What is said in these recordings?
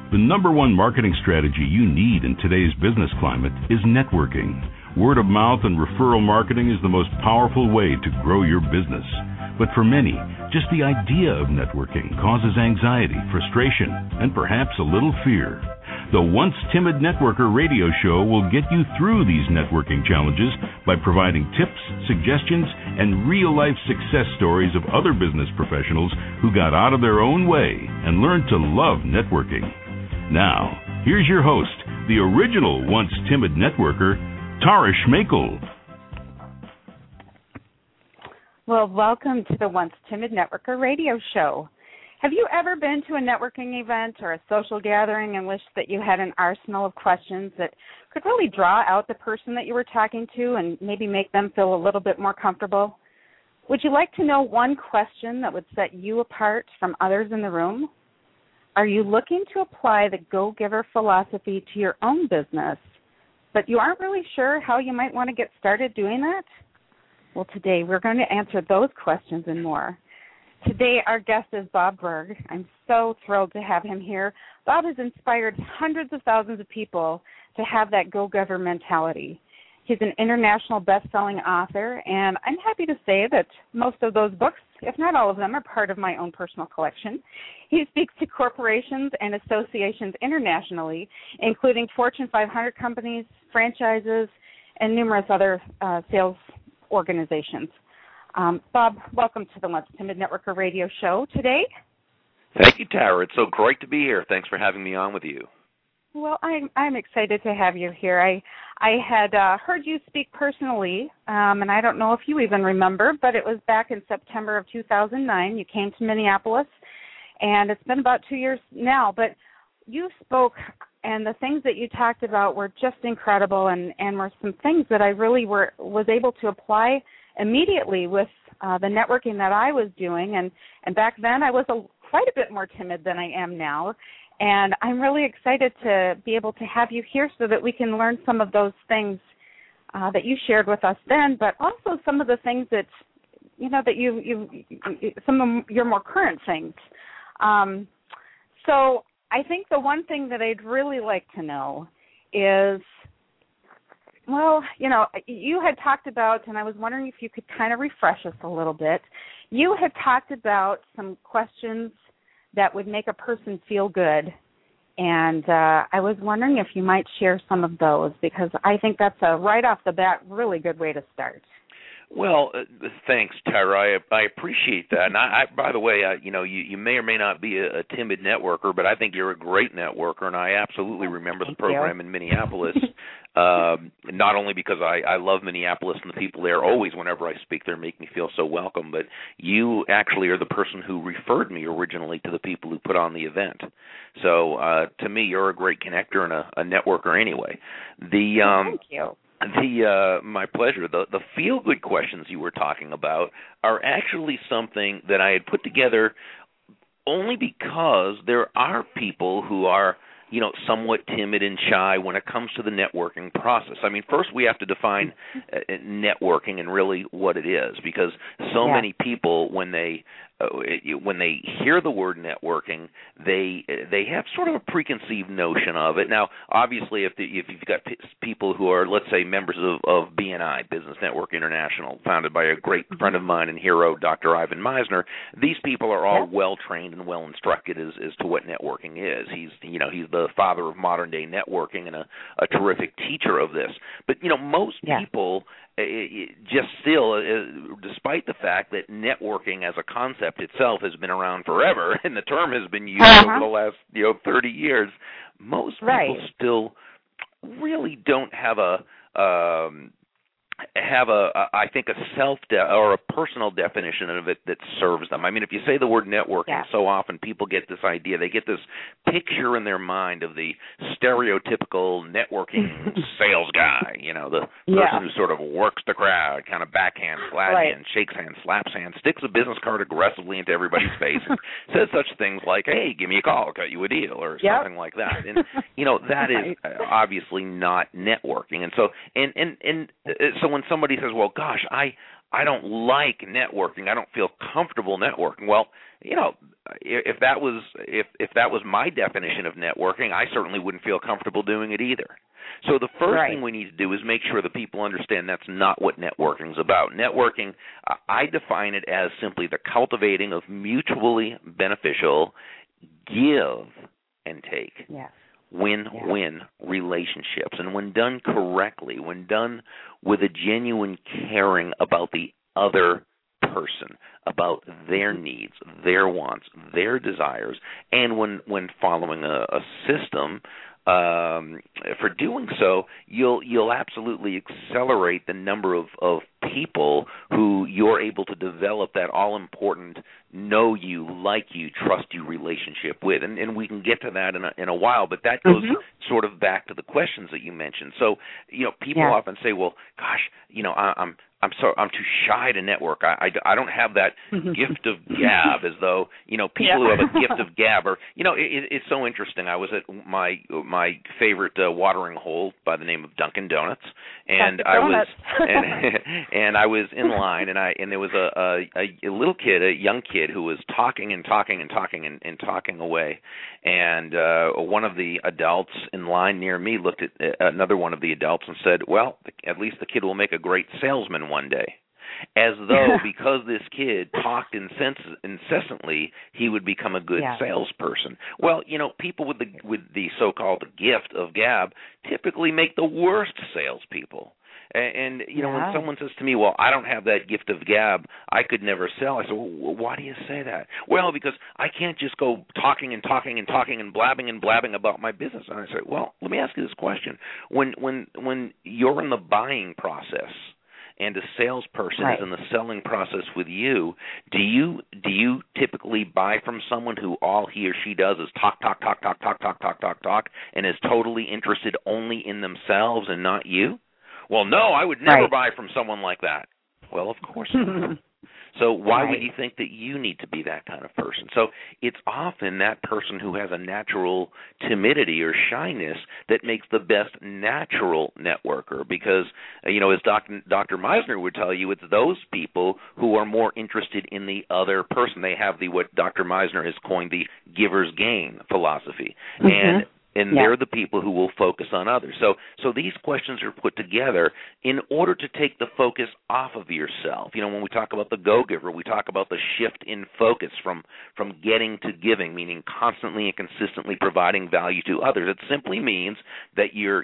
The number one marketing strategy you need in today's business climate is networking. Word of mouth and referral marketing is the most powerful way to grow your business. But for many, just the idea of networking causes anxiety, frustration, and perhaps a little fear. The Once Timid Networker radio show will get you through these networking challenges by providing tips, suggestions, and real-life success stories of other business professionals who got out of their own way and learned to love networking. Now, here's your host, the original Once Timid Networker, Tara Schmakel. Well, welcome to the Once Timid Networker radio show. Have you ever been to a networking event or a social gathering and wished that you had an arsenal of questions that could really draw out the person that you were talking to and maybe make them feel a little bit more comfortable? Would you like to know one question that would set you apart from others in the room? Are you looking to apply the Go-Giver philosophy to your own business, but you aren't really sure how you might want to get started doing that? Well, today we're going to answer those questions and more. Today, our guest is Bob Burg. I'm so thrilled to have him here. Bob has inspired hundreds of thousands of people to have that go-giver mentality. He's an international best-selling author, and I'm happy to say that most of those books, if not all of them, are part of my own personal collection. He speaks to corporations and associations internationally, including Fortune 500 companies, franchises, and numerous other sales organizations. Bob, welcome to the Once Timid Networker radio show today. Thank you, Tara. It's so great to be here. Thanks for having me on with you. Well, I'm excited to have you here. I had heard you speak personally, and I don't know if you even remember, but it was back in September of 2009. You came to Minneapolis, and it's been about 2 years now. But you spoke, and the things that you talked about were just incredible, and were some things that I really was able to apply immediately with the networking that I was doing. And back then I was quite a bit more timid than I am now. And I'm really excited to be able to have you here so that we can learn some of those things that you shared with us then, but also some of the things that, you know, that some of your more current things. So I think the one thing that I'd really like to know is, well, you know, you had talked about, and I was wondering if you could kind of refresh us a little bit. You had talked about some questions that would make a person feel good, and I was wondering if you might share some of those, because I think that's a right off the bat really good way to start. Well, thanks, Tara. I appreciate that. And I by the way, you know, you may or may not be a timid networker, but I think you're a great networker, and I absolutely remember the program in Minneapolis. Not only because I love Minneapolis and the people there always, whenever I speak there, make me feel so welcome, but you actually are the person who referred me originally to the people who put on the event. So to me, you're a great connector and a networker anyway. Thank you. My pleasure. The feel-good questions you were talking about are actually something that I had put together only because there are people who are, you know, somewhat timid and shy when it comes to the networking process. I mean, first we have to define networking and really what it is, because so many people, when they hear the word networking, they have sort of a preconceived notion of it. Now, obviously, if you've got people who are, let's say, members of BNI, Business Network International, founded by a great friend of mine and hero, Dr. Ivan Misner, these people are all well trained and well instructed as to what networking is. He's the father of modern day networking and a terrific teacher of this. But most people just still, despite the fact that networking as a concept itself has been around forever and the term has been used over the last 30 years, most people still really don't have I think a or a personal definition of it that serves them. I mean, if you say the word networking, so often people get this idea. They get this picture in their mind of the stereotypical networking sales guy, the person who sort of works the crowd, kind of backhand, flathand, shakes hands, slaps hands, sticks a business card aggressively into everybody's face, and says such things like, "Hey, give me a call, I'll cut you a deal," or something like that. And that is obviously not networking. And so, so when somebody says, "Well, gosh, I don't like networking. I don't feel comfortable networking. Well, if that was my definition of networking, I certainly wouldn't feel comfortable doing it either. So the first thing we need to do is make sure that people understand that's not what networking is about. Networking, I define it as simply the cultivating of mutually beneficial give and take. Yes. Win-win relationships. And when done correctly, when done with a genuine caring about the other person, about their needs, their wants, their desires, and when following a system, for doing so, you'll absolutely accelerate the number of people who you're able to develop that all-important know you, like you, trust you relationship with. And we can get to that in a while, but that goes sort of back to the questions that you mentioned. So, people often say, well, gosh, I'm too shy to network. I don't have that gift of gab, as though people who have a gift of gab are. It's so interesting. I was at my favorite watering hole by the name of Dunkin' Donuts, and I was in line, and there was a little kid, a young kid, who was talking away, and one of the adults in line near me looked at another one of the adults and said, "Well, at least the kid will make a great salesman one day," as though because this kid talked incessantly, he would become a good salesperson. Well, people with the so-called gift of gab typically make the worst salespeople. And when someone says to me, "Well, I don't have that gift of gab, I could never sell," I say, "Well, why do you say that?" "Well, because I can't just go talking and blabbing about my business." And I say, "Well, let me ask you this question: When you're in the buying process and a salesperson is in the selling process with you, do you typically buy from someone who all he or she does is talk, and is totally interested only in themselves and not you?" "Well, no, I would never buy from someone like that." Well, of course not. So why would you think that you need to be that kind of person? So it's often that person who has a natural timidity or shyness that makes the best natural networker, because, as Dr. Meisner would tell you, it's those people who are more interested in the other person. They have what Dr. Meisner has coined the giver's gain philosophy. And they're the people who will focus on others. So these questions are put together in order to take the focus off of yourself. When we talk about the go-giver, we talk about the shift in focus from getting to giving, meaning constantly and consistently providing value to others. It simply means that you're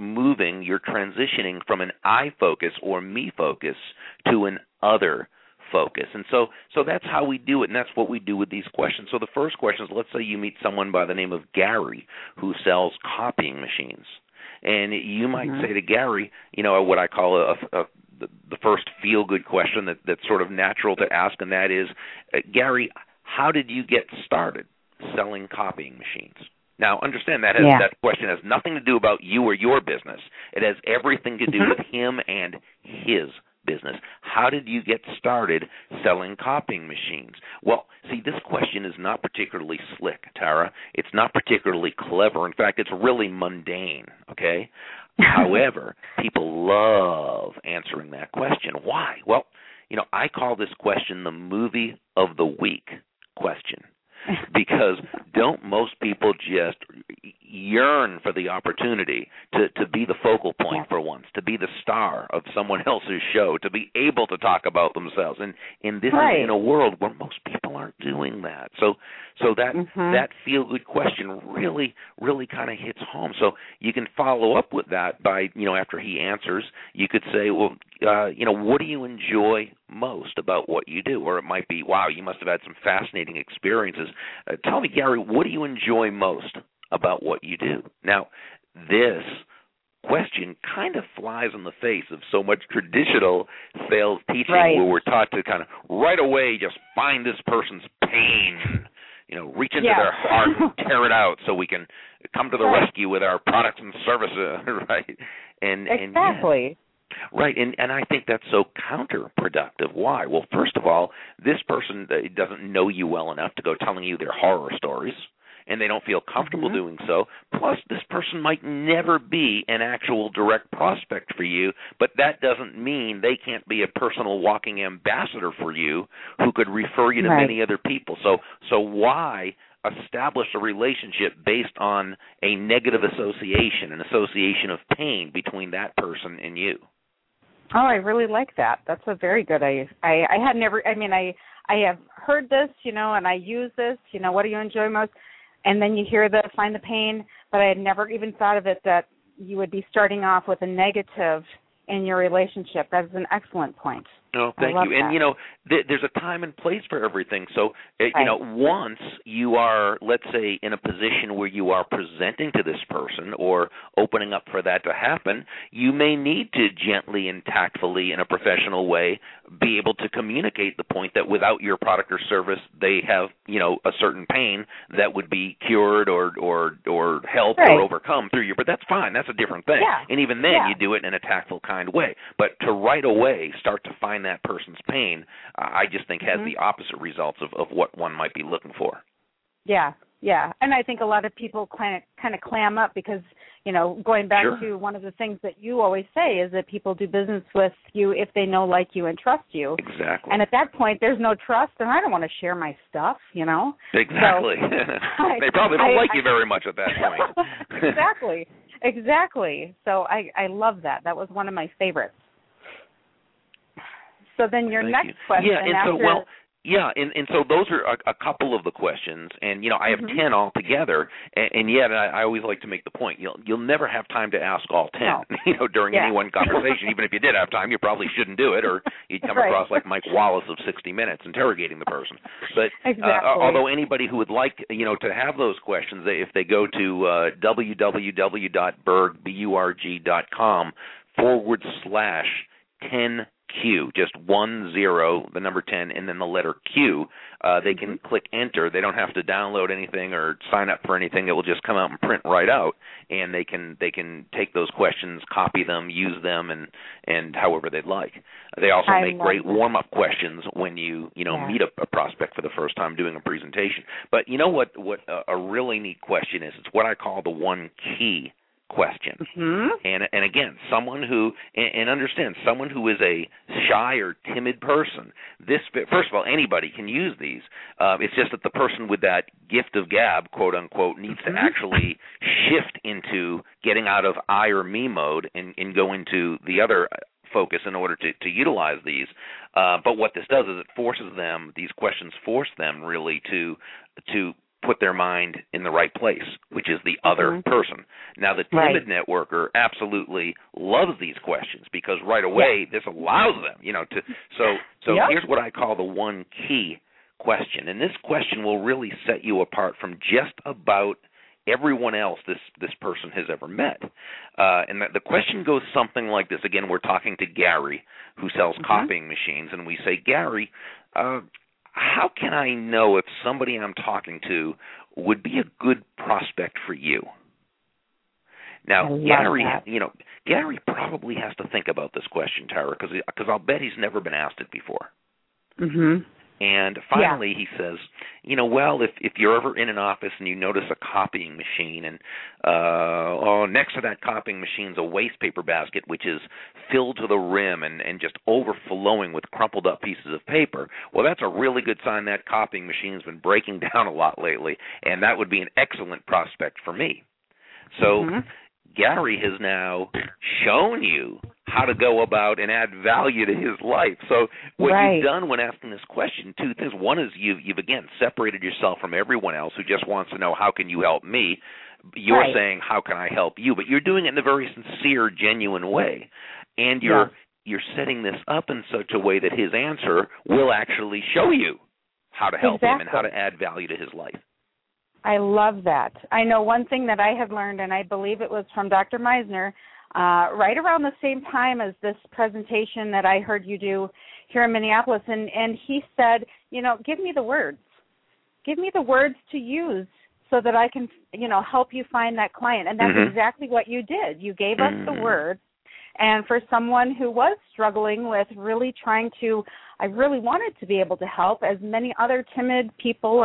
transitioning from an I focus or me focus to an other focus. And so that's how we do it, and that's what we do with these questions. So the first question is, let's say you meet someone by the name of Gary who sells copying machines. And you might say to Gary, what I call the first feel-good question that's sort of natural to ask, and that is, Gary, how did you get started selling copying machines? Now, understand that that question has nothing to do about you or your business. It has everything to do with him and his business. How did you get started selling copying machines? Well, see, this question is not particularly slick, Tara. It's not particularly clever. In fact, it's really mundane, okay? However, people love answering that question. Why? Well, I call this question the movie of the week question. Because don't most people just yearn for the opportunity to be the focal point for once, to be the star of someone else's show, to be able to talk about themselves? And this is in a world where most people aren't doing that. So that feel-good question really, really kind of hits home. So you can follow up with that by, after he answers, you could say, well, what do you enjoy most about what you do? Or it might be, wow, you must have had some fascinating experiences. Tell me, Gary, what do you enjoy most about what you do? Now, this question kind of flies in the face of so much traditional sales teaching where we're taught to kind of right away just find this person's pain, reach into their heart and tear it out so we can come to the rescue with our products and services, right? Exactly. Right, and I think that's so counterproductive. Why? Well, first of all, this person doesn't know you well enough to go telling you their horror stories. and they don't feel comfortable doing so. Plus, this person might never be an actual direct prospect for you, but that doesn't mean they can't be a personal walking ambassador for you who could refer you to many other people. So why establish a relationship based on a negative association, an association of pain between that person and you? Oh, I really like that. That's a very good. I had never. I mean, I have heard this, and I use this. What do you enjoy most? And then you hear the find the pain, but I had never even thought of it that you would be starting off with a negative in your relationship. That is an excellent point. Oh, thank you. And, there's a time and place for everything. So, once you are, let's say, in a position where you are presenting to this person or opening up for that to happen, you may need to gently and tactfully, in a professional way, be able to communicate the point that without your product or service, they have, a certain pain that would be cured or helped or overcome through you. But that's fine. That's a different thing. Yeah. And even then, you do it in a tactful, kind way. But to right away start to find that person's pain, I just think has the opposite results of what one might be looking for. Yeah. And I think a lot of people kind of clam up because, going back to one of the things that you always say is that people do business with you if they know, like you, and trust you. Exactly. And at that point, there's no trust, and I don't want to share my stuff, Exactly. So, they probably don't like you very much at that point. Exactly. So I love that. That was one of my favorites. So then your next question and so those are a couple of the questions, and I have 10 altogether, and yet I always like to make the point you'll never have time to ask all 10 during any one conversation. Even if you did have time, you probably shouldn't do it, or you'd come across like Mike Wallace of 60 Minutes interrogating the person. But although anybody who would like to have those questions, if they go to www.berg.com/10Q, just 10, the number 10, and then the letter Q, they can click enter. They don't have to download anything or sign up for anything. It will just come out and print right out, and they can take those questions, copy them, use them, and however they'd like. They also make great warm-up questions when you meet a prospect for the first time doing a presentation. But you know what a really neat question is? It's what I call the one key question. And again, someone who, and understand, someone who is a shy or timid person, first of all, anybody can use these. It's just that the person with that gift of gab, quote unquote, needs to actually shift into getting out of I or me mode and go into the other focus in order to utilize these. But what this does is these questions force them really to put their mind in the right place, which is the other person. Now, the timid networker absolutely loves these questions because right away this allows them, to. So here's what I call the one key question, and this question will really set you apart from just about everyone else this person has ever met. And the question goes something like this. Again, we're talking to Gary, who sells copying machines, and we say, Gary, how can I know if somebody I'm talking to would be a good prospect for you? Now, Gary probably has to think about this question, Tara, because I'll bet he's never been asked it before. And finally, he says, if you're ever in an office and you notice a copying machine and next to that copying machine's a waste paper basket which is filled to the rim and just overflowing with crumpled up pieces of paper, well, that's a really good sign that copying machine's been breaking down a lot lately, and that would be an excellent prospect for me. So Gary has now shown you how to go about and add value to his life. So what you've done when asking this question, two things. One is you've again separated yourself from everyone else who just wants to know, how can you help me? You're saying, how can I help you? But you're doing it in a very sincere, genuine way. And you're setting this up in such a way that his answer will actually show you how to help him and how to add value to his life. I love that. I know one thing that I have learned, and I believe it was from Dr. Meisner, right around the same time as this presentation that I heard you do here in Minneapolis, and he said, give me the words. Give me the words to use so that I can, help you find that client. And that's exactly what you did. You gave us the words. And for someone who was struggling with really I really wanted to be able to help, as many other timid people or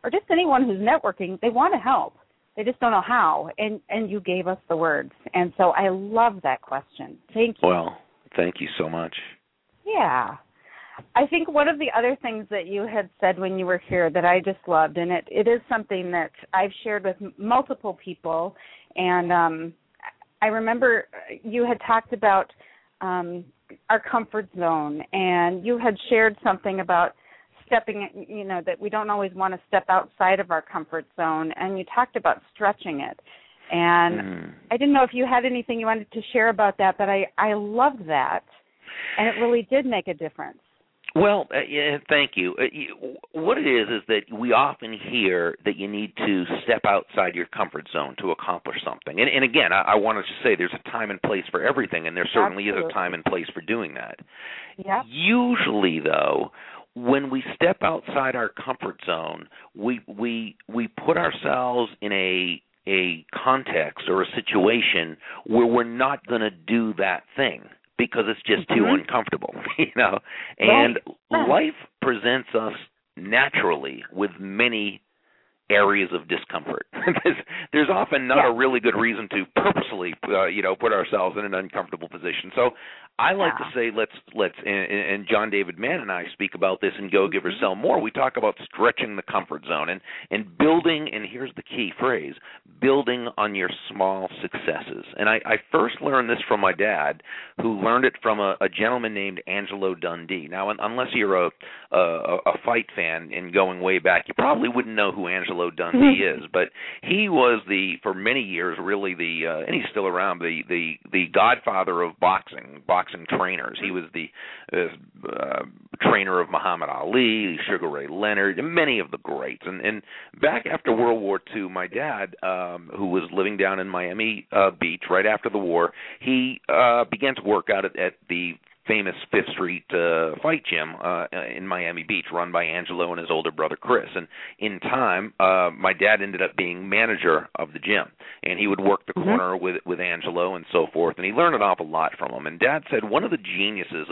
or just anyone who's networking, they want to help. They just don't know how, and you gave us the words. And so I love that question. Thank you. Well, thank you so much. Yeah. I think one of the other things that you had said when you were here that I just loved, and it is something that I've shared with multiple people, and I remember you had talked about our comfort zone, and you had shared something about stepping, that we don't always want to step outside of our comfort zone, and you talked about stretching it. And I didn't know if you had anything you wanted to share about that, but I loved that, and it really did make a difference. Well, yeah, thank you. What it is that we often hear that you need to step outside your comfort zone to accomplish something. And again, I wanted to say there's a time and place for everything, and there certainly is a time and place for doing that. Yep. Usually, though, when we step outside our comfort zone, we put ourselves in a context or a situation where we're not going to do that thing, because it's just too uncomfortable, And right. Life presents us naturally with many areas of discomfort. There's often not a really good reason to purposely, put ourselves in an uncomfortable position. So I like to say let's and John David Mann and I speak about this in Go Giver Sell More. We talk about stretching the comfort zone and building, and here's the key phrase, building on your small successes. And I first learned this from my dad, who learned it from a gentleman named Angelo Dundee. Now, unless you're a fight fan and going way back, you probably wouldn't know who Angelo Dundee is, but he was for many years really and he's still around, the godfather of boxing trainers. He was the trainer of Muhammad Ali, Sugar Ray Leonard, and many of the greats. And back after World War II, my dad, who was living down in Miami Beach right after the war, he began to work out at the famous Fifth Street fight gym in Miami Beach, run by Angelo and his older brother Chris. And in time, my dad ended up being manager of the gym, and he would work the corner with Angelo and so forth. And he learned an awful lot from him. And Dad said one of the geniuses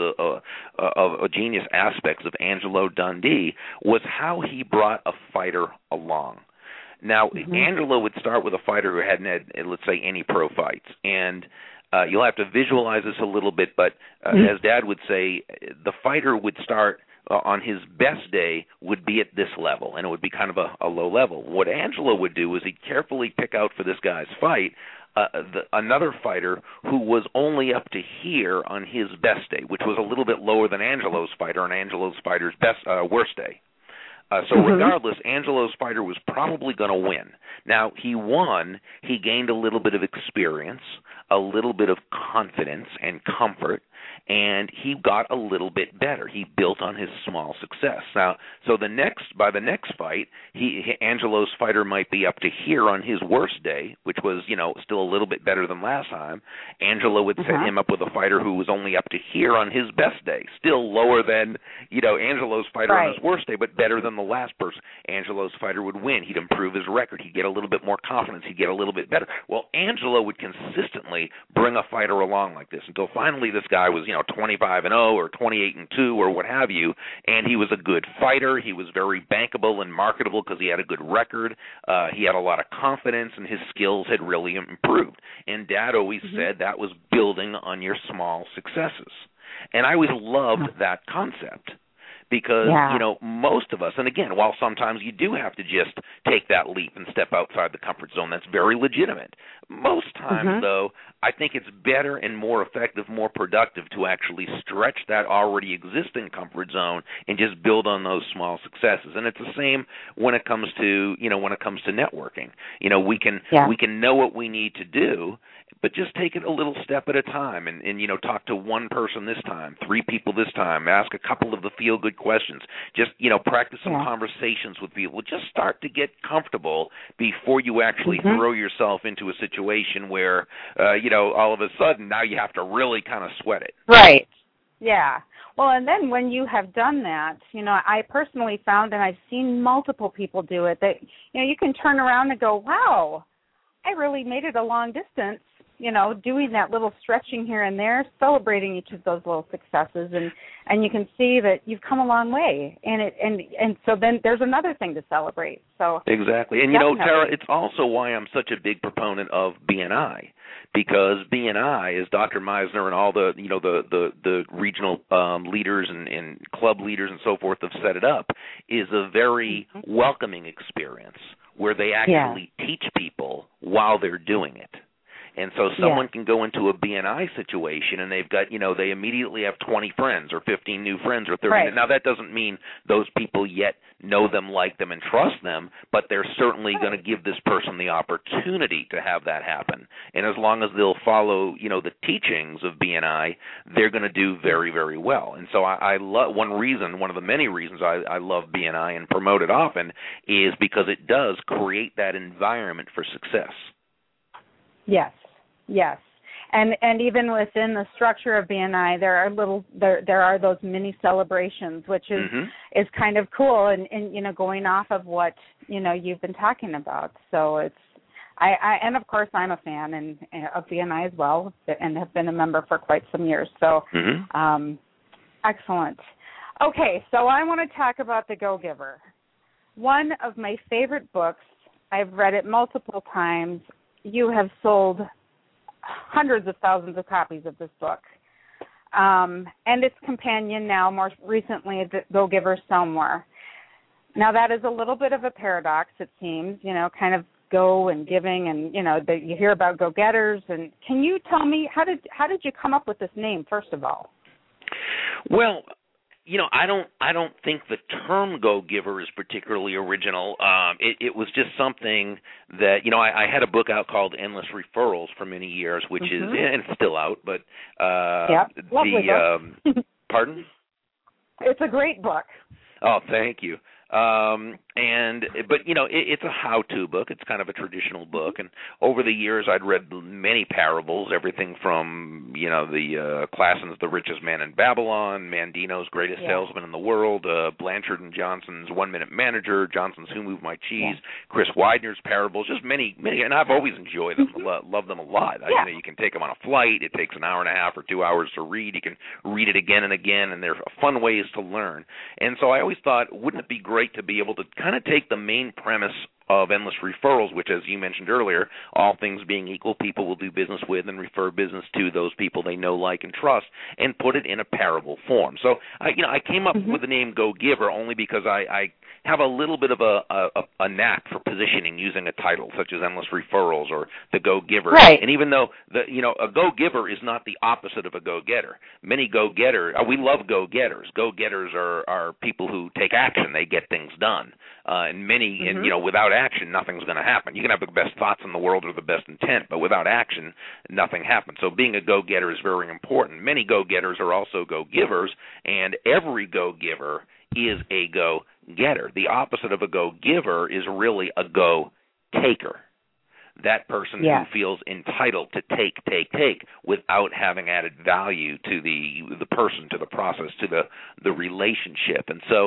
of genius aspects of Angelo Dundee was how he brought a fighter along. Now, Angelo would start with a fighter who hadn't had, let's say, any pro fights, and you'll have to visualize this a little bit, but as Dad would say, the fighter would start on his best day would be at this level, and it would be kind of a low level. What Angelo would do is he'd carefully pick out for this guy's fight another fighter who was only up to here on his best day, which was a little bit lower than Angelo's fighter, and Angelo's fighter's worst day. So regardless, Angelo's fighter was probably going to win. Now, he won. He gained a little bit of experience, a little bit of confidence and comfort, and he got a little bit better. He built on his small success. Now, so by the next fight, Angelo's fighter might be up to here on his worst day, which was, still a little bit better than last time. Angelo would set him up with a fighter who was only up to here on his best day, still lower than, Angelo's fighter on his worst day, but better than the last person. Angelo's fighter would win. He'd improve his record. He'd get a little bit more confidence. He'd get a little bit better. Well, Angelo would consistently bring a fighter along like this until finally this guy was, 25-0 or 28-2 or what have you, and he was a good fighter. He was very bankable and marketable because he had a good record. He had a lot of confidence, and his skills had really improved. And Dad always said that was building on your small successes. And I always loved that concept. Because, most of us, and again, while sometimes you do have to just take that leap and step outside the comfort zone, that's very legitimate. Most times, though, I think it's better and more effective, more productive to actually stretch that already existing comfort zone and just build on those small successes. And it's the same when it comes to, networking. We can know what we need to do, but just take it a little step at a time and talk to one person this time, 3 people this time, ask a couple of the feel-good questions. Just, practice some conversations with people. Just start to get comfortable before you actually throw yourself into a situation where, all of a sudden now you have to really kind of sweat it. Right. Yeah. Well, and then when you have done that, I personally found, and I've seen multiple people do it, that, you can turn around and go, wow, I really made it a long distance doing that little stretching here and there, celebrating each of those little successes, and you can see that you've come a long way, and so then there's another thing to celebrate. So exactly, and Tara, it's also why I'm such a big proponent of BNI, because BNI, as Dr. Meisner and all the the regional leaders and club leaders and so forth have set it up, is a very welcoming experience where they actually teach people while they're doing it. And so someone can go into a BNI situation and they've got, they immediately have 20 friends or 15 new friends or 30. Right. Now, that doesn't mean those people yet know them, like them, and trust them, but they're certainly going to give this person the opportunity to have that happen. And as long as they'll follow, the teachings of BNI, they're going to do very, very well. And so I love one of the many reasons I love BNI and promote it often is because it does create that environment for success. Yes, and even within the structure of BNI, there are those mini celebrations, which is kind of cool, and going off of what you've been talking about. So it's and of course I'm a fan of BNI as well, and have been a member for quite some years. So excellent. Okay, so I want to talk about The Go-Giver. One of my favorite books. I've read it multiple times. You have sold hundreds of thousands of copies of this book. And its companion now, more recently, The Go-Giver Sell More. Now, that is a little bit of a paradox, it seems, kind of go and giving, and, you hear about go-getters. And can you tell me, how did you come up with this name, first of all? Well, I don't think the term go-giver is particularly original. It was just something that, I had a book out called Endless Referrals for many years, which is, and it's still out, but lovely book. Pardon? It's a great book. Oh, thank you. But it's a how-to book. It's kind of a traditional book. And over the years, I'd read many parables, everything from, the Klassen's The Richest Man in Babylon, Mandino's Greatest Salesman in the World, Blanchard and Johnson's 1-Minute Manager, Johnson's Who Moved My Cheese, Chris Widener's parables, just many, and I've always enjoyed them, love them a lot. You can take them on a flight. It takes an hour and a half or 2 hours to read. You can read it again and again, and they're fun ways to learn. And so I always thought, wouldn't it be great to be able to kind of take the main premise of Endless Referrals, which, as you mentioned earlier, all things being equal, people will do business with and refer business to those people they know, like, and trust, and put it in a parable form. So, I came up with the name Go-Giver only because I have a little bit of a knack for positioning using a title such as Endless Referrals or The Go-Giver. Right. And even though a go-giver is not the opposite of a go-getter. Many go-getters, we love go-getters. Go-getters are people who take action. They get things done. And many, without action, nothing's going to happen. You can have the best thoughts in the world or the best intent, but without action, nothing happens. So being a go-getter is very important. Many go-getters are also go-givers, and every go-giver is a go-getter. The opposite of a go-giver is really a go-taker. That person who feels entitled to take without having added value to the person, to the process, to the relationship. And so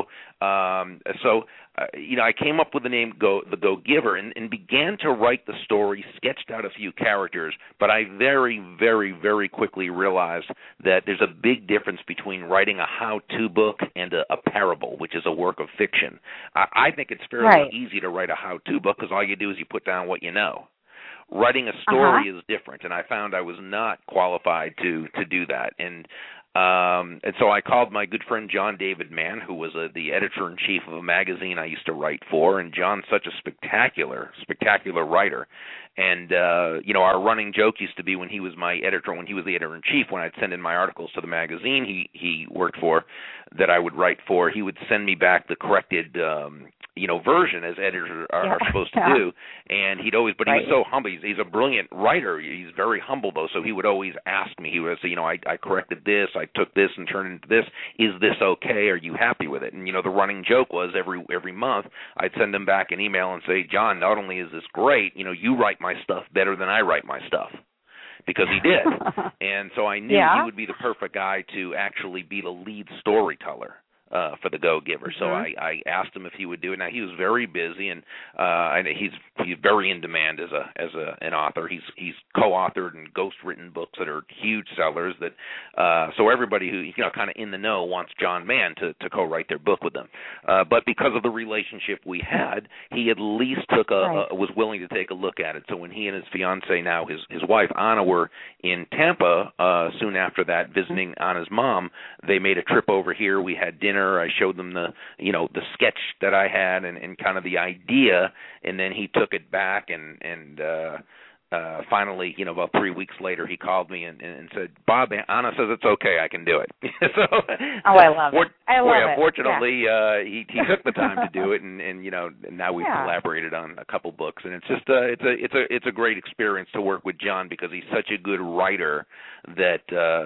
I came up with the name The Go-Giver and began to write the story, sketched out a few characters, but I very, very, very quickly realized that there's a big difference between writing a how-to book and a parable, which is a work of fiction. I think it's fairly easy to write a how-to book because all you do is you put down what you know. Writing a story is different, and I found I was not qualified to do that. And so I called my good friend John David Mann, who was the editor-in-chief of a magazine I used to write for, and John's such a spectacular writer. And, our running joke used to be when he was the editor-in-chief, when I'd send in my articles to the magazine he worked for, that I would write for, he would send me back the corrected version, as editors are supposed to do. And he'd always, but he was so humble. He's a brilliant writer. He's very humble, though, so he would always ask me. He would say, I corrected this, I took this and turned it into this. Is this okay? Are you happy with it? And, the running joke was every month I'd send him back an email and say, John, not only is this great, you write my stuff better than I write my stuff. Because he did. And so I knew he would be the perfect guy to actually be the lead storyteller for the Go Giver. So I asked him if he would do it. Now he was very busy, and he's very in demand as an author. He's co-authored and ghostwritten books that are huge sellers. That so everybody who kind of in the know wants John Mann to co-write their book with them. But because of the relationship we had, he at least was willing to take a look at it. So when he and his fiancee, now his wife Anna, were in Tampa soon after that, visiting Anna's mom, they made a trip over here. We had dinner. I showed them the sketch that I had and kind of the idea, and then he took it back and finally, about 3 weeks later, he called me and said, "Bob, Anna says it's okay. I can do it." I love it. I love it. Fortunately, he took the time to do it, and now we've collaborated on a couple books, and it's just it's a great experience to work with John because he's such a good writer that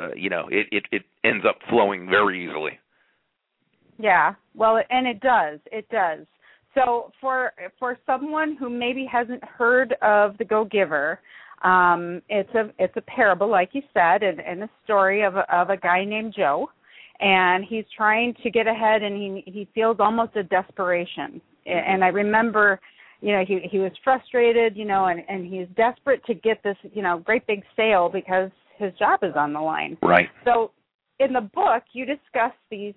it ends up flowing very easily. Yeah, well, and it does. It does. So for someone who maybe hasn't heard of the Go Giver, it's a parable, like you said, and a story of a guy named Joe, and he's trying to get ahead, and he feels almost a desperation. And I remember, he was frustrated, and he's desperate to get this, great big sale because his job is on the line. Right. So in the book, you discuss these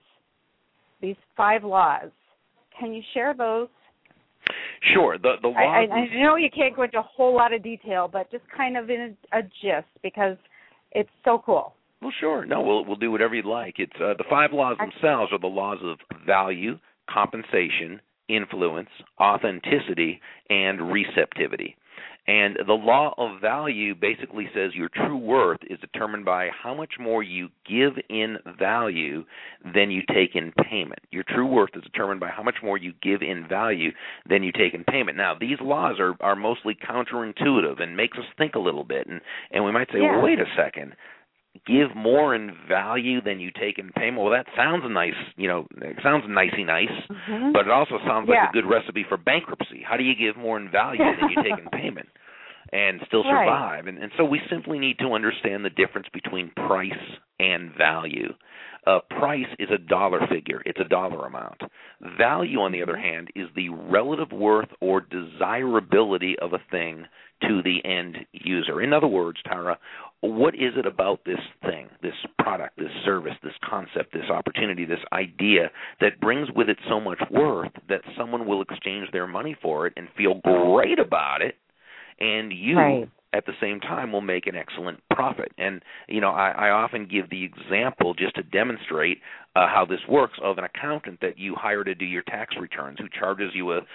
5 laws. Can you share those? Sure. The laws. I know you can't go into a whole lot of detail, but just kind of in a gist because it's so cool. Well, sure. No, we'll do whatever you'd like. It's the 5 laws themselves are the laws of value, compensation, influence, authenticity, and receptivity. And the law of value basically says your true worth is determined by how much more you give in value than you take in payment. Your true worth is determined by how much more you give in value than you take in payment. Now, these laws are mostly counterintuitive and makes us think a little bit. And we might say, well, wait a second. Give more in value than you take in payment. Well, that sounds nice, it sounds nicey nice, but it also sounds like a good recipe for bankruptcy. How do you give more in value than you take in payment and still survive? And so we simply need to understand the difference between price and value. Price is a dollar figure. It's a dollar amount. Value, on the other hand, is the relative worth or desirability of a thing to the end user. In other words, Tara, what is it about this thing, this product, this service, this concept, this opportunity, this idea that brings with it so much worth that someone will exchange their money for it and feel great about it, and you at the same time will make an excellent profit? And, I often give the example just to demonstrate how this works of an accountant that you hire to do your tax returns who charges you a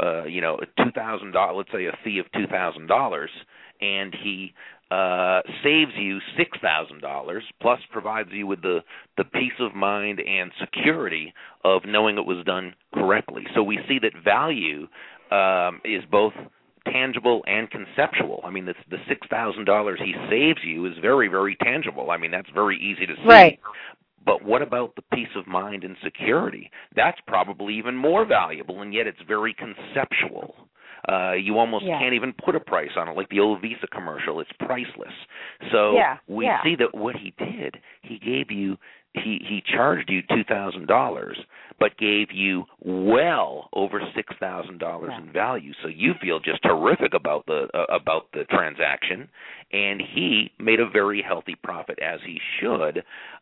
$2,000, let's say a fee of $2,000, and he saves you $6,000 plus provides you with the peace of mind and security of knowing it was done correctly. So we see that value is both tangible and conceptual. I mean, the $6,000 he saves you is very, very tangible. I mean, that's very easy to see. Right. But what about the peace of mind and security? That's probably even more valuable, and yet it's very conceptual. You almost can't even put a price on it, like the old Visa commercial. It's priceless. So we see that what he did, he gave you, he charged you $2,000, but gave you well over $6,000 in value. So you feel just terrific about the transaction, and he made a very healthy profit, as he should.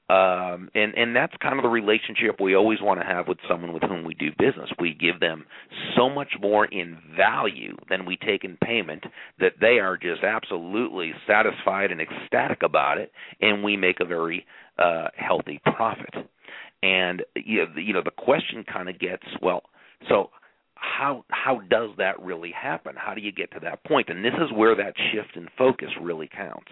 And that's kind of the relationship we always want to have with someone with whom we do business. We give them so much more in value than we take in payment that they are just absolutely satisfied and ecstatic about it, and we make a very healthy profit. And the question kind of gets, well, so how does that really happen? How do you get to that point? And this is where that shift in focus really counts.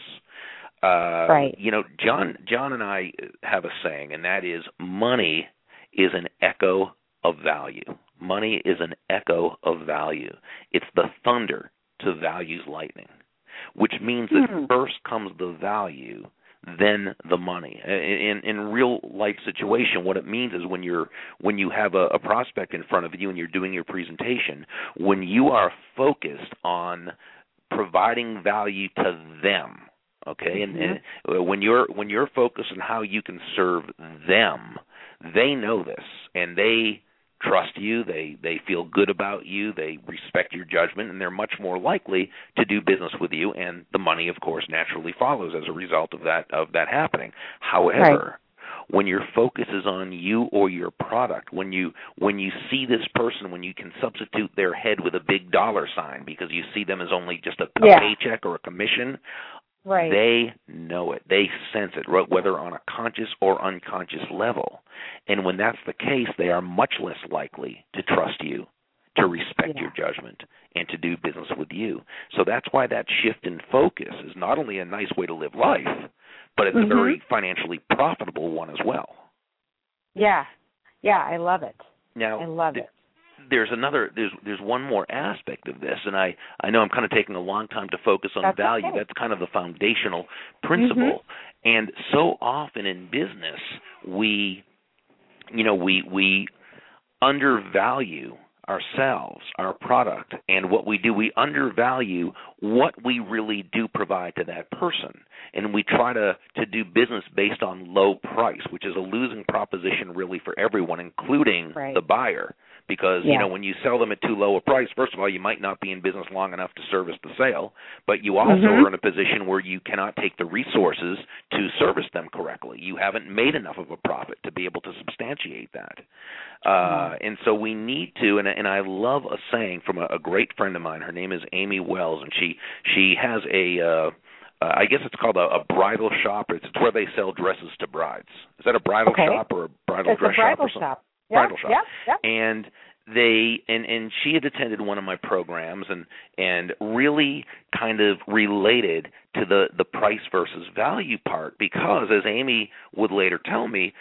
John and I have a saying, and that is, money is an echo of value. Money is an echo of value. It's the thunder to value's lightning, which means that first comes the value, then the money. In real life situation, what it means is when you have a prospect in front of you and you're doing your presentation, when you are focused on providing value to them, okay, and when you're focused on how you can serve them, they know this, and they trust you, they feel good about you, they respect your judgment, and they're much more likely to do business with you, and the money, of course, naturally follows as a result of that happening. However, when your focus is on you or your product, when you see this person, when you can substitute their head with a big dollar sign because you see them as only just a paycheck or a commission, they know it. They sense it, whether on a conscious or unconscious level. And when that's the case, they are much less likely to trust you, to respect your judgment, and to do business with you. So that's why that shift in focus is not only a nice way to live life, but it's a very financially profitable one as well. Yeah, I love it. Now, I love it. There's one more aspect of this, and I know I'm kind of taking a long time to focus on value. Okay. That's kind of the foundational principle. And so often in business, we undervalue ourselves, our product, and what we do. We undervalue what we really do provide to that person, and we try to do business based on low price, which is a losing proposition really for everyone, including the buyer. Because, when you sell them at too low a price, first of all, you might not be in business long enough to service the sale, but you also are in a position where you cannot take the resources to service them correctly. You haven't made enough of a profit to be able to substantiate that. And so we need to, and I love a saying from a great friend of mine. Her name is Amy Wells, and she has I guess it's called a bridal shop. It's where they sell dresses to brides. Is that a bridal shop or a bridal dress shop or something? Bridal shop. And and she had attended one of my programs and really kind of related to the price versus value part, because as Amy would later tell me,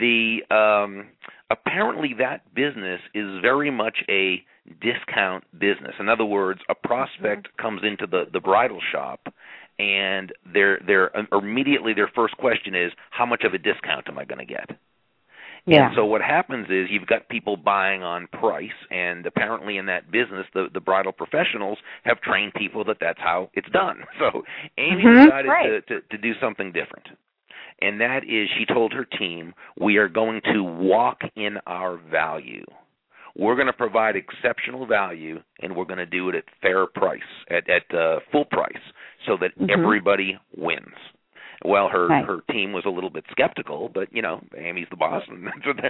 apparently that business is very much a discount business. In other words, a prospect comes into the bridal shop, and they're immediately their first question is, how much of a discount am I going to get? Yeah. And so what happens is you've got people buying on price, and apparently in that business, the bridal professionals have trained people that that's how it's done. So Amy decided to do something different, and that is she told her team, we are going to walk in our value. We're going to provide exceptional value, and we're going to do it at fair price, at full price, so that everybody wins. Well, her team was a little bit skeptical, but, Amy's the boss. And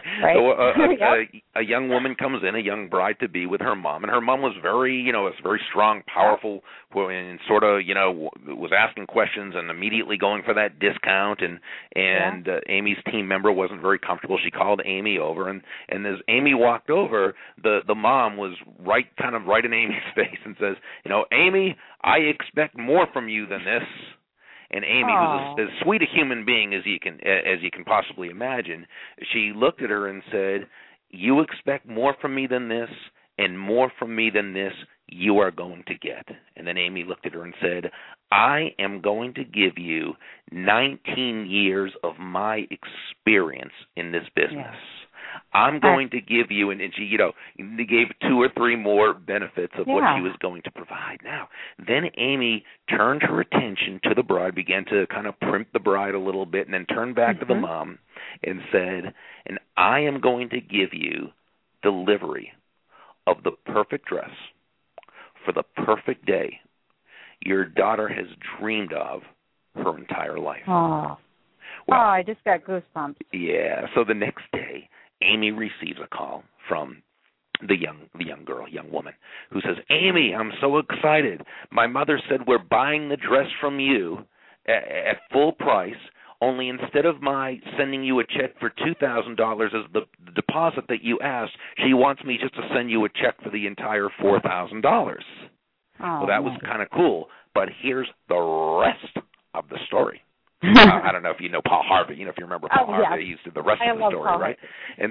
so a young woman comes in, a young bride-to-be with her mom, and her mom was very, very strong, powerful, and sort of, was asking questions and immediately going for that discount, and Amy's team member wasn't very comfortable. She called Amy over, and as Amy walked over, the mom was right in Amy's face and says, Amy, I expect more from you than this. And Amy, who's as sweet a human being as you can possibly imagine, she looked at her and said, you expect more from me than this, and more from me than this you are going to get. And then Amy looked at her and said, I am going to give you 19 years of my experience in this business. Yeah. I'm going to give you, and she, gave 2 or 3 more benefits of what she was going to provide. Now, then Amy turned her attention to the bride, began to kind of primp the bride a little bit, and then turned back to the mom and said, and I am going to give you delivery of the perfect dress for the perfect day your daughter has dreamed of her entire life. Oh, I just got goosebumps. Yeah, so the next day, Amy receives a call from the young woman, who says, Amy, I'm so excited. My mother said we're buying the dress from you at full price, only instead of my sending you a check for $2,000 as the deposit that you asked, she wants me just to send you a check for the entire $4,000. Well, that was kind of cool, but here's the rest of the story. I don't know if you know Paul Harvey. If you remember Paul Harvey, he used to the rest of the story, Paul. Right? And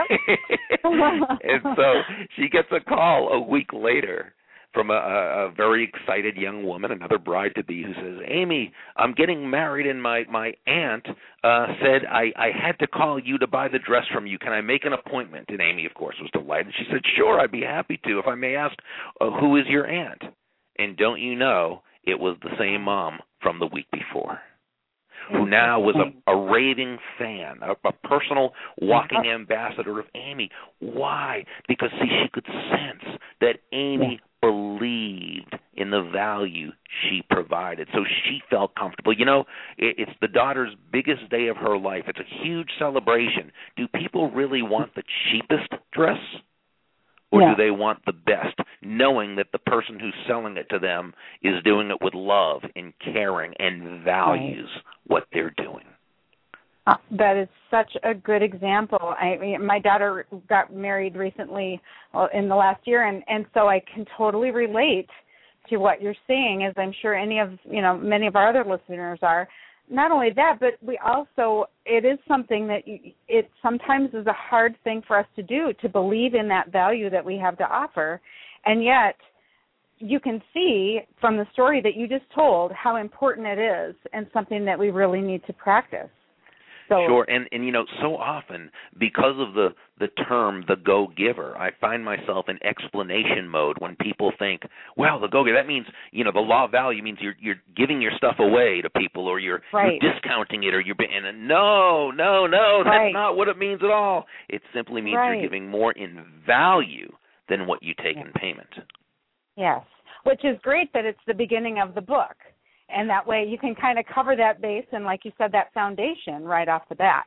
and so she gets a call a week later from a very excited young woman, another bride-to-be, who says, Amy, I'm getting married, and my aunt said I had to call you to buy the dress from you. Can I make an appointment? And Amy, of course, was delighted. She said, sure, I'd be happy to. If I may ask, who is your aunt? And don't you know, it was the same mom from the week before. who now was a raving fan, a personal walking ambassador of Amy. Why? Because, see, she could sense that Amy believed in the value she provided. So she felt comfortable. You know, it's the daughter's biggest day of her life. It's a huge celebration. Do people really want the cheapest dress? Or do they want the best, knowing that the person who's selling it to them is doing it with love and caring and values what they're doing? That is such a good example. I mean, my daughter got married recently in the last year, and so I can totally relate to what you're saying, as I'm sure many of our other listeners are. Not only that, but we also, it is something that it sometimes is a hard thing for us to do, to believe in that value that we have to offer. And yet you can see from the story that you just told how important it is and something that we really need to practice. Sure, and so often, because of the term the go-giver, I find myself in explanation mode when people think, well, the go-giver, that means, the law of value means you're giving your stuff away to people, or you're discounting it, or no, that's not what it means at all. It simply means you're giving more in value than what you take in payment. Yes, which is great that it's the beginning of the book. And that way you can kind of cover that base and, like you said, that foundation right off the bat.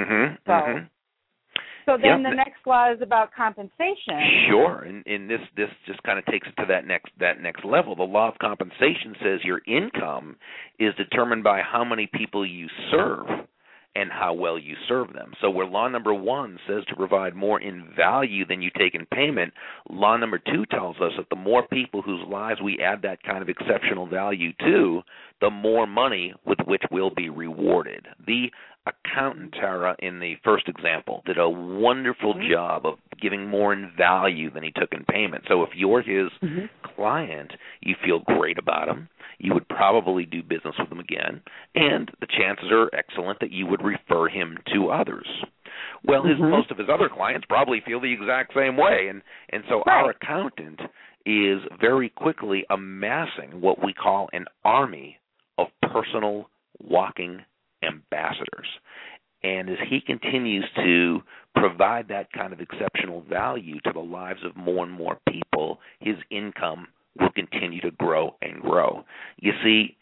So then the next law is about compensation. Sure, and this just kind of takes it to that next level. The law of compensation says your income is determined by how many people you serve and how well you serve them. So where law number 1 says to provide more in value than you take in payment, law number 2 tells us that the more people whose lives we add that kind of exceptional value to, the more money with which we'll be rewarded. The accountant, Tara, in the first example, did a wonderful job of giving more in value than he took in payment. So if you're his client, you feel great about him. You would probably do business with him again, and the chances are excellent that you would refer him to others. Well, most of his other clients probably feel the exact same way, and so our accountant is very quickly amassing what we call an army of personal walking ambassadors. And as he continues to provide that kind of exceptional value to the lives of more and more people, his income will continue to grow and grow. You see,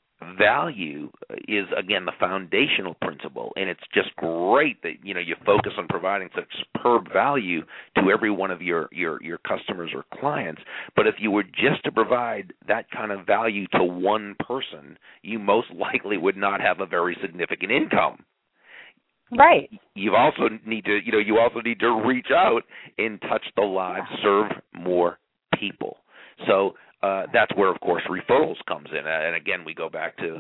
value is, again, the foundational principle, and it's just great that you focus on providing such superb value to every one of your customers or clients. But if you were just to provide that kind of value to one person, you most likely would not have a very significant income. Right. You also need to reach out and touch the lives, serve more people. So that's where, of course, referrals comes in. And again, we go back to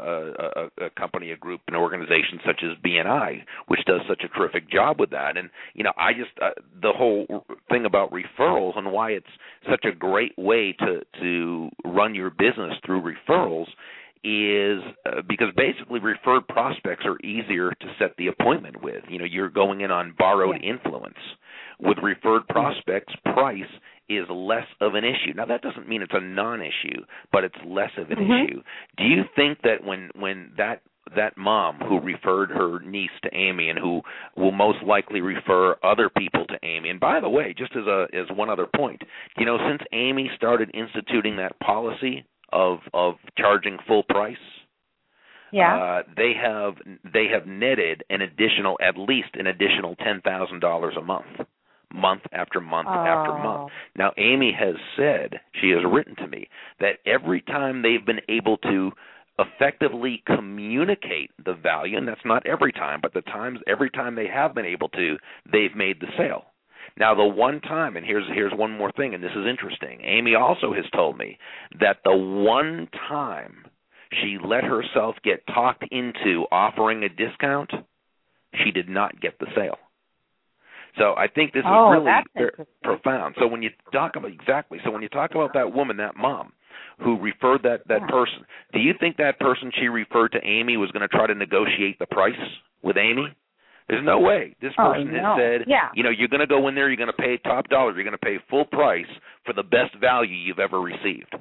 a company, a group, an organization such as BNI, which does such a terrific job with that. And I just the whole thing about referrals and why it's such a great way to run your business through referrals is because basically referred prospects are easier to set the appointment with. You're going in on borrowed influence. With referred prospects, price is less of an issue. Now, that doesn't mean it's a non-issue, but it's less of an issue. Do you think that when that mom who referred her niece to Amy and who will most likely refer other people to Amy, and by the way, just as one other point, since Amy started instituting that policy of charging full price, they have netted at least an additional $10,000 a month after month after month. Now, Amy has said, she has written to me, that every time they've been able to effectively communicate the value, and that's not every time, but every time they have been able to, they've made the sale. Now, the one time, and here's one more thing, and this is interesting, Amy also has told me that the one time she let herself get talked into offering a discount, she did not get the sale. So I think this is really profound. So when you talk about that woman, that mom who referred that person, do you think that person she referred to Amy was going to try to negotiate the price with Amy? There's no way. This person has said, you're going to go in there, you're going to pay top dollar, you're going to pay full price for the best value you've ever received.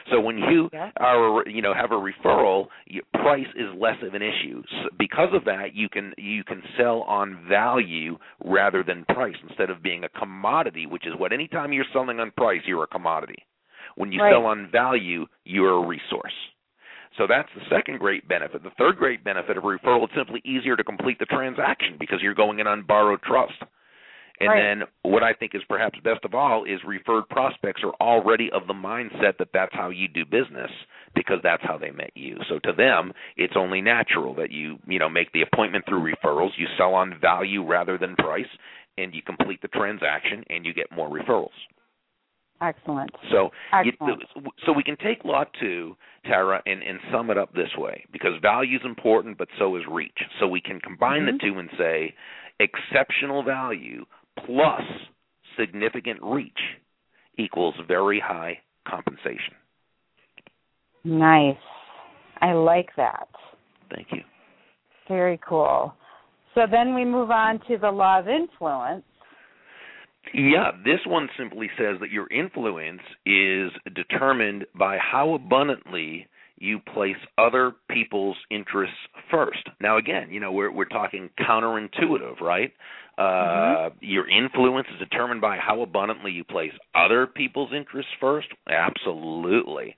So when you are, have a referral, price is less of an issue. So because of that, you can sell on value rather than price instead of being a commodity, which is what anytime you're selling on price, you're a commodity. When you sell on value, you're a resource. So that's the second great benefit. The third great benefit of a referral, it's simply easier to complete the transaction because you're going in on borrowed trust. And then what I think is perhaps best of all is referred prospects are already of the mindset that that's how you do business because that's how they met you. So to them, it's only natural that you make the appointment through referrals, you sell on value rather than price, and you complete the transaction and you get more referrals. Excellent. So we can take Law 2, Tara, and sum it up this way, because value is important, but so is reach. So we can combine the two and say exceptional value plus significant reach equals very high compensation. Nice. I like that. Thank you. Very cool. So then we move on to the law of influence. Yeah, this one simply says that your influence is determined by how abundantly you place other people's interests first. Now, again, we're talking counterintuitive, right? Your influence is determined by how abundantly you place other people's interests first. Absolutely.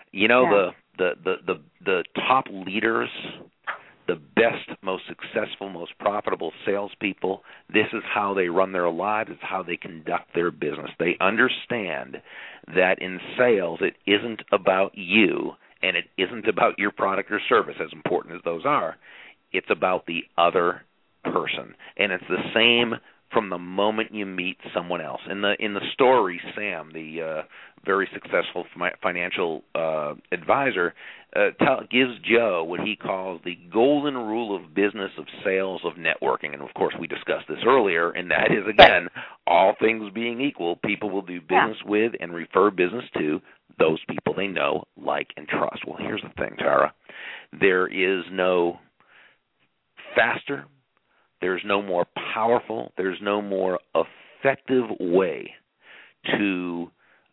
The top leaders, the best, most successful, most profitable salespeople, this is how they run their lives. It's how they conduct their business. They understand that in sales, it isn't about you, and it isn't about your product or service, as important as those are. It's about the other person. And it's the same from the moment you meet someone else. In the story, Sam, the very successful financial advisor, gives Joe what he calls the golden rule of business, of sales, of networking. And, of course, we discussed this earlier, and that is, again, all things being equal, people will do business with and refer business to those people they know, like, and trust. Well, here's the thing, Tara. There is no faster, there's no more powerful, there's no more effective way to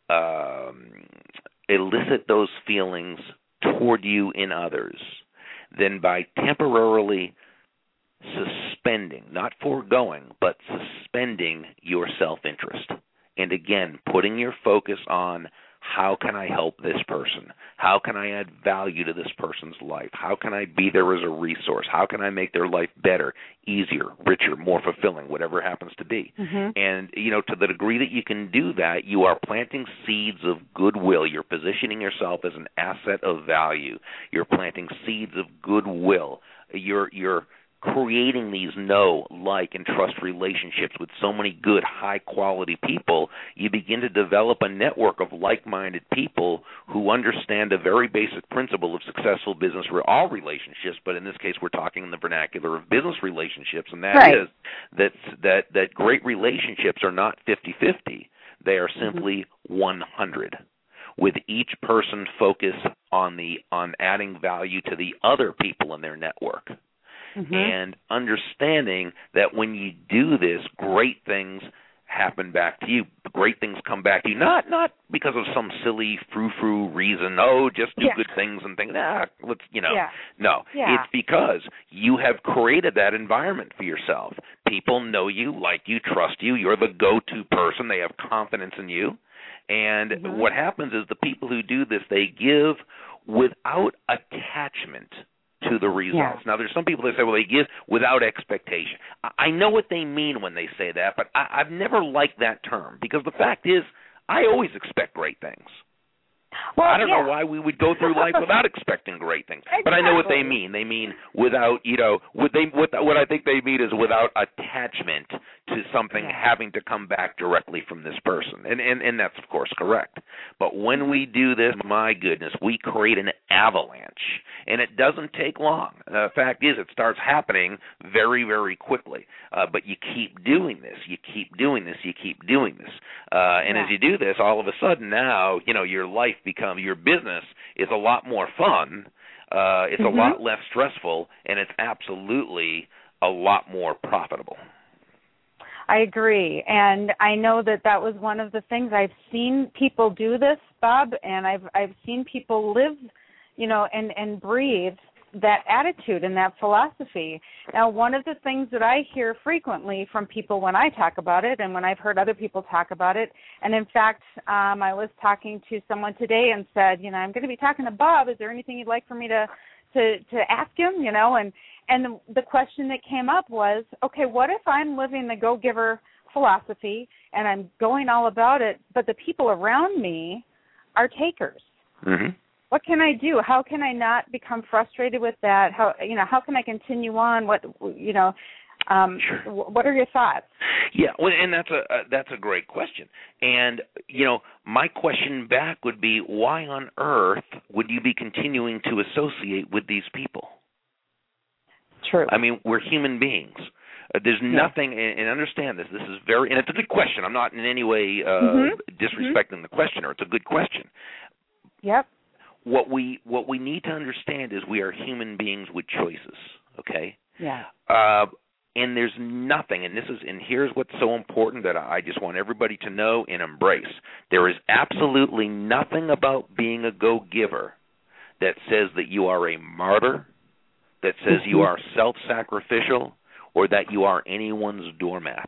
elicit those feelings toward you in others than by temporarily suspending, not foregoing, but suspending your self-interest. And again, putting your focus on how can I help this person? How can I add value to this person's life? How can I be there as a resource? How can I make their life better, easier, richer, more fulfilling, whatever it happens to be? And, to the degree that you can do that, you are planting seeds of goodwill. You're positioning yourself as an asset of value. You're planting seeds of goodwill. You're creating these know, like, and trust relationships with so many good, high-quality people. You begin to develop a network of like-minded people who understand a very basic principle of successful business for all relationships, but in this case we're talking in the vernacular of business relationships, and that is that great relationships are not 50-50. They are simply 100. With each person focused on adding value to the other people in their network. And understanding that when you do this, great things happen back to you. Great things come back to you, not because of some silly frou-frou reason. Oh, just do good things and things. No. It's because you have created that environment for yourself. People know you, like you, trust you. You're the go-to person. They have confidence in you. And what happens is the people who do this, they give without attachment to the results. Now, there's some people that say, well, they give without expectation. I know what they mean when they say that, but I've never liked that term because the fact is I always expect great things. Well, I don't know why we would go through life without expecting great things. Exactly. But I know what they mean. They mean without, what I think they mean is without attachment to something having to come back directly from this person. And that's, of course, correct. But when we do this, my goodness, we create an avalanche. And it doesn't take long. The fact is it starts happening very, very quickly. But you keep doing this. You keep doing this. You keep doing this. And as you do this, all of a sudden now, your life your business is a lot more fun, it's a lot less stressful, and it's absolutely a lot more profitable. I agree, and I know that was one of the things I've seen people do this Bob, and I've seen people live, and breathe that attitude and that philosophy. Now, one of the things that I hear frequently from people when I talk about it, and when I've heard other people talk about it, and in fact, I was talking to someone today and said, I'm going to be talking to Bob. Is there anything you'd like for me to ask him? And the question that came up was, okay, what if I'm living the go-giver philosophy and I'm going all about it, but the people around me are takers? Mm-hmm. What can I do? How can I not become frustrated with that? How can I continue on? What What are your thoughts? Yeah, well, and that's a great question. And my question back would be, why on earth would you be continuing to associate with these people? True. I mean, we're human beings. There's nothing, and understand this. This is and it's a good question. I'm not in any way disrespecting the questioner. It's a good question. Yep. What we need to understand is we are human beings with choices. Okay. Yeah. And there's nothing, and here's what's so important that I just want everybody to know and embrace. There is absolutely nothing about being a go-giver that says that you are a martyr, that says you are self-sacrificial, or that you are anyone's doormat.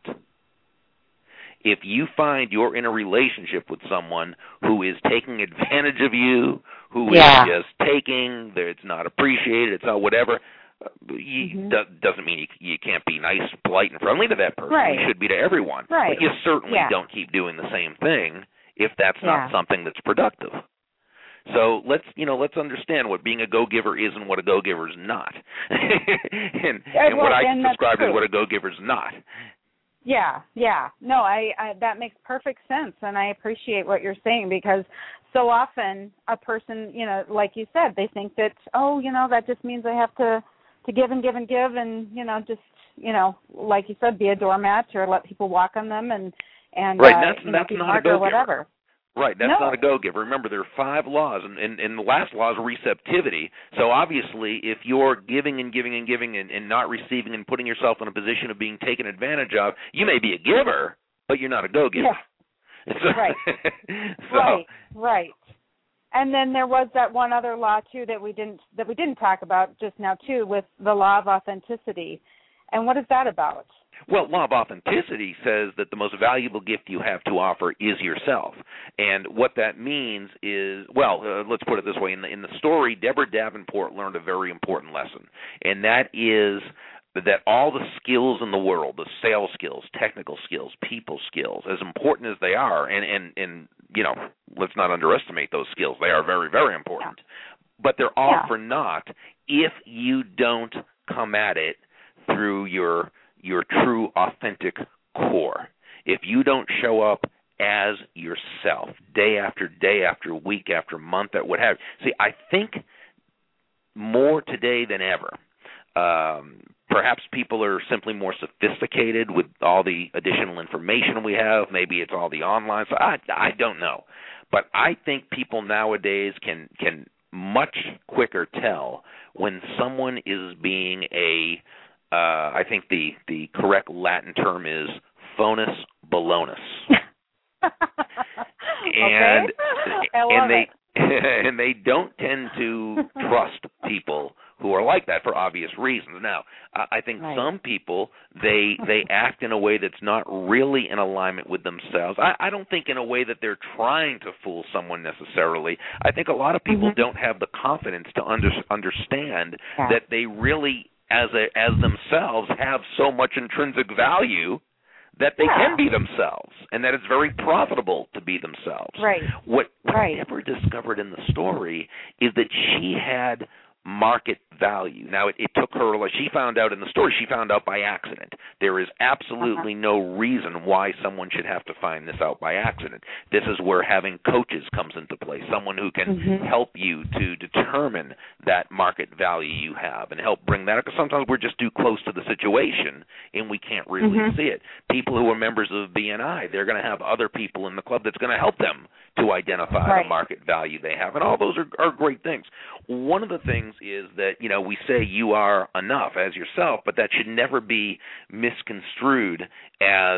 If you find you're in a relationship with someone who is taking advantage of you, who is just taking, it's not appreciated, it's not whatever, doesn't mean you can't be nice, polite, and friendly to that person. Right. You should be to everyone. Right. But you certainly don't keep doing the same thing if that's not something that's productive. So let's understand what being a go-giver is and what a go-giver is not, and what I described as what a go-giver is not. Yeah. No, I that makes perfect sense, and I appreciate what you're saying, because so often a person, like you said, they think that, that just means I have to give and give and give, and just like you said, be a doormat or let people walk on them and right. That's be not a go-giver or go-giver. Whatever. Right, that's not a go-giver. Remember, there are 5 laws, and the last law is receptivity. So obviously, if you're giving and giving and giving and not receiving and putting yourself in a position of being taken advantage of, you may be a giver, but you're not a go-giver. Yeah. Right. Right. And then there was that one other law too that we didn't talk about just now too, with the law of authenticity. And what is that about? Well, law of authenticity says that the most valuable gift you have to offer is yourself. And what that means is, let's put it this way. In the story, Deborah Davenport learned a very important lesson, and that is that all the skills in the world, the sales skills, technical skills, people skills, as important as they are, and let's not underestimate those skills. They are very, very important. Yeah. But they're all for naught if you don't come at it through your true, authentic core. If you don't show up as yourself day after week after month, at what have you. See, I think more today than ever, perhaps people are simply more sophisticated with all the additional information we have. Maybe it's all the online. So I don't know. But I think people nowadays can much quicker tell when someone is being I think the correct Latin term is phonus balonus. And they don't tend to trust people who are like that for obvious reasons. Now, I think some people, they act in a way that's not really in alignment with themselves. I don't think in a way that they're trying to fool someone necessarily. I think a lot of people don't have the confidence to understand that they really, as themselves, have so much intrinsic value that they can be themselves, and that it's very profitable to be themselves. Right. What Deborah discovered in the story is that she had market value. Now, it took her, she found out in the story, she found out by accident. There is absolutely no reason why someone should have to find this out by accident. This is where having coaches comes into play, someone who can help you to determine that market value you have and help bring that up, because sometimes we're just too close to the situation and we can't really see it. People who are members of BNI, they're going to have other people in the club that's going to help them to identify the market value they have, and all those are great things. One of the things is that, we say you are enough as yourself, but that should never be misconstrued as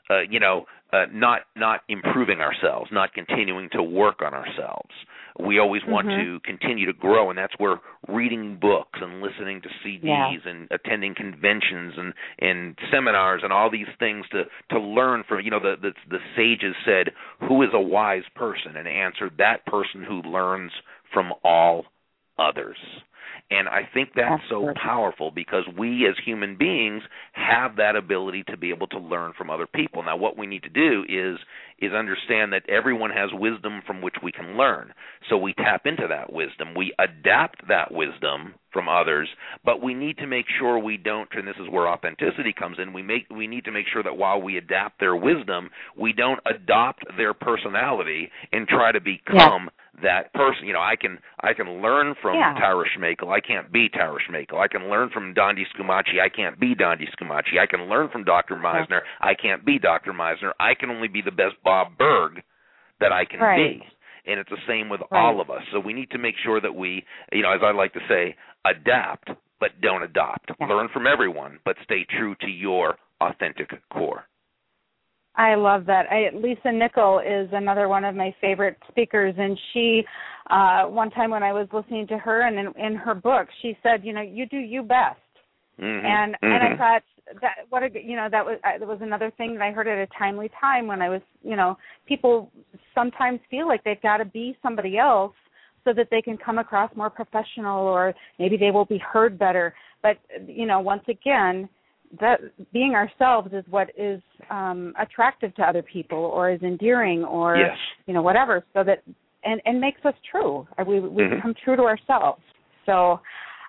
not improving ourselves, not continuing to work on ourselves. We always want to continue to grow, and that's where reading books and listening to CDs and attending conventions and seminars and all these things to learn from. The sages said, "Who is a wise person?" and answered, "That person who learns from all others." And I think that's so powerful because we as human beings have that ability to be able to learn from other people. Now, what we need to do is understand that everyone has wisdom from which we can learn. So we tap into that wisdom. We adapt that wisdom from others, but we need to make sure we don't, and this is where authenticity comes in, we need to make sure that while we adapt their wisdom, we don't adopt their personality and try to become that person. I can learn from Tara Schmeichel. I can't be Tara Schmeichel. I can learn from Dondi Scumaci. I can't be Dondi Scumaci. I can learn from Dr. Meisner. I can't be Dr. Meisner. I can only be the best Bob Berg that I can be. And it's the same with all of us. So we need to make sure that we, as I like to say, adapt, but don't adopt. Learn from everyone, but stay true to your authentic core. I love that. Lisa Nichol is another one of my favorite speakers, and she, one time when I was listening to her, and in her book, she said, you do you best. And I thought that that was another thing that I heard at a timely time when I was, people sometimes feel like they've got to be somebody else so that they can come across more professional, or maybe they will be heard better. But once again, that being ourselves is what is attractive to other people, or is endearing, or whatever. So that and makes us true. We become true to ourselves. So,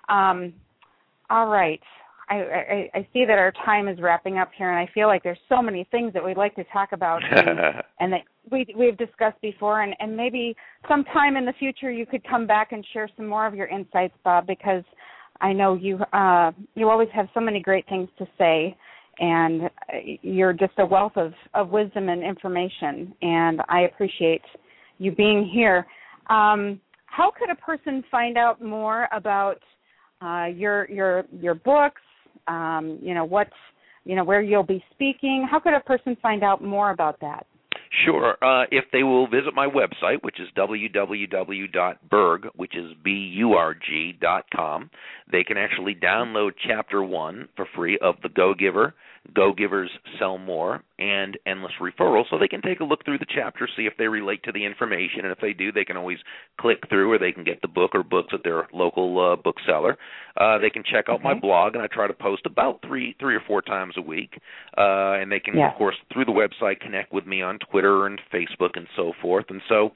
all right. I see that our time is wrapping up here, and I feel like there's so many things that we'd like to talk about and that we've discussed before, and maybe sometime in the future you could come back and share some more of your insights, Bob, because I know you always have so many great things to say, and you're just a wealth of wisdom and information, and I appreciate you being here. How could a person find out more about your books? Where you'll be speaking? How could a person find out more about that? Sure. If they will visit my website, which is www.burg, which is BURG.com, they can actually download Chapter 1 for free of The Go-Giver, Go-Givers Sell More, and Endless Referral, so they can take a look through the chapter, see if they relate to the information, and if they do, they can always click through, or they can get the book or books at their local bookseller. They can check out my blog, and I try to post about three or four times a week, and they can, of course, through the website, connect with me on Twitter and Facebook and so forth, and so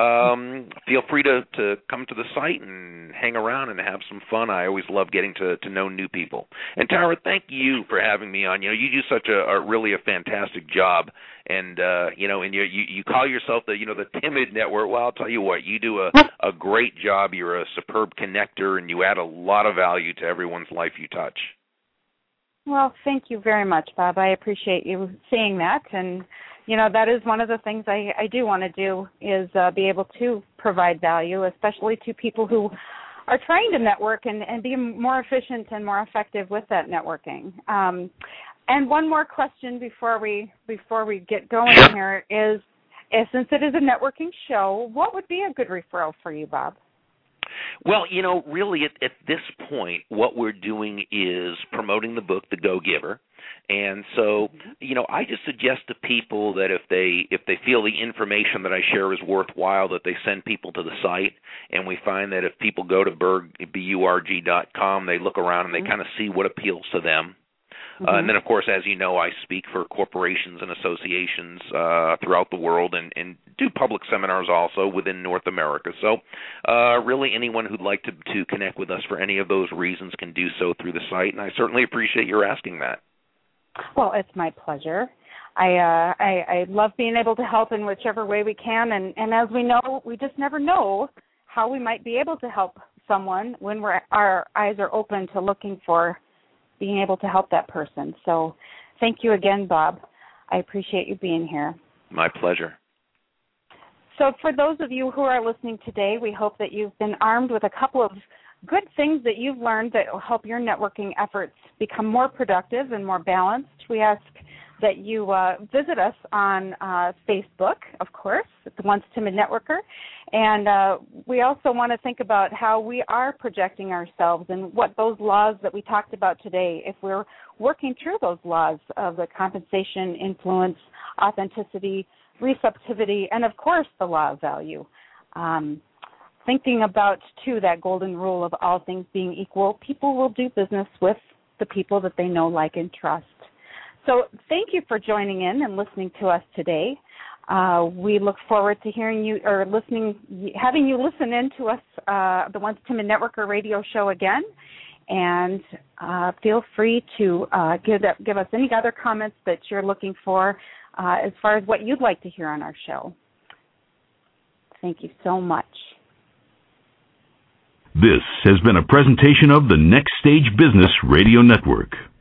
feel free to come to the site and hang around and have some fun. I always love getting to know new people. And Tara, thank you for having me on. You do such a really fantastic job, and and you call yourself the timid network. Well, I'll tell you what, you do a great job. You're a superb connector, and you add a lot of value to everyone's life you touch. Well, thank you very much, Bob. I appreciate you saying that, and that is one of the things I do want to do is be able to provide value, especially to people who are trying to network and be more efficient and more effective with that networking. And one more question before we get going here is, since it is a networking show, what would be a good referral for you, Bob? Well, really at this point, what we're doing is promoting the book, The Go-Giver. And so, I just suggest to people that if they feel the information that I share is worthwhile, that they send people to the site. And we find that if people go to BURG.com, they look around and they kind of see what appeals to them. And then, of course, as you know, I speak for corporations and associations throughout the world and do public seminars also within North America. So really anyone who'd like to connect with us for any of those reasons can do so through the site, and I certainly appreciate your asking that. Well, it's my pleasure. I love being able to help in whichever way we can, and as we know, we just never know how we might be able to help someone when our eyes are open to looking for being able to help that person. So thank you again, Bob. I appreciate you being here. My pleasure. So for those of you who are listening today, we hope that you've been armed with a couple of good things that you've learned that will help your networking efforts become more productive and more balanced. We ask that you visit us on Facebook, of course, at the Once Timid Networker. And we also want to think about how we are projecting ourselves and what those laws that we talked about today, if we're working through those laws of the compensation, influence, authenticity, receptivity, and, of course, the law of value. Thinking about, too, that golden rule of all things being equal, people will do business with the people that they know, like, and trust. So thank you for joining in and listening to us today. We look forward to hearing you or having you listen in to us, the Once Timid Networker radio show again. And feel free to give us any other comments that you're looking for as far as what you'd like to hear on our show. Thank you so much. This has been a presentation of the Next Stage Business Radio Network.